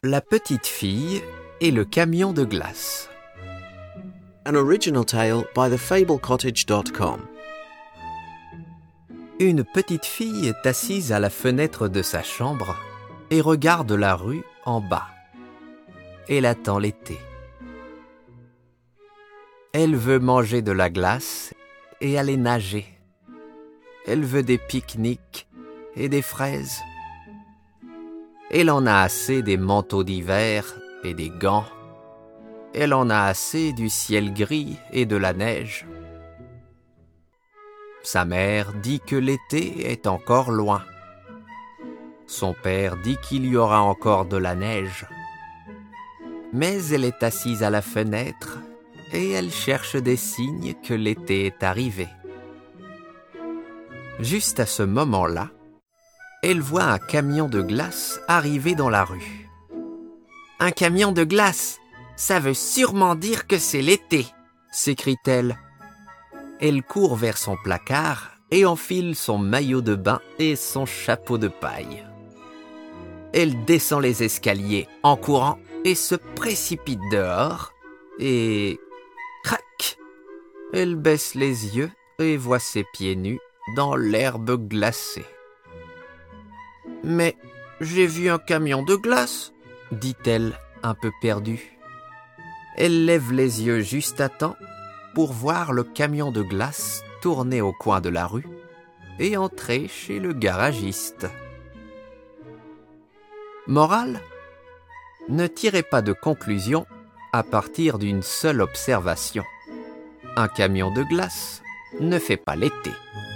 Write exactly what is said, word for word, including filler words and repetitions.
La petite fille et le camion de glace. An original tale by the fable cottage dot com. Une petite fille est assise à la fenêtre de sa chambre et regarde la rue en bas. Elle attend l'été. Elle veut manger de la glace et aller nager. Elle veut des pique-niques et des fraises. Elle en a assez des manteaux d'hiver et des gants. Elle en a assez du ciel gris et de la neige. Sa mère dit que l'été est encore loin. Son père dit qu'il y aura encore de la neige. Mais elle est assise à la fenêtre et elle cherche des signes que l'été est arrivé. Juste à ce moment-là, elle voit un camion de glace arriver dans la rue. « Un camion de glace, ça veut sûrement dire que c'est l'été !» s'écrie-t-elle. Elle court vers son placard et enfile son maillot de bain et son chapeau de paille. Elle descend les escaliers en courant et se précipite dehors et... crac! Elle baisse les yeux et voit ses pieds nus dans l'herbe glacée. « Mais j'ai vu un camion de glace !» dit-elle, un peu perdue. Elle lève les yeux juste à temps pour voir le camion de glace tourner au coin de la rue et entrer chez le garagiste. Morale : ne tirez pas de conclusion à partir d'une seule observation. Un camion de glace ne fait pas l'été.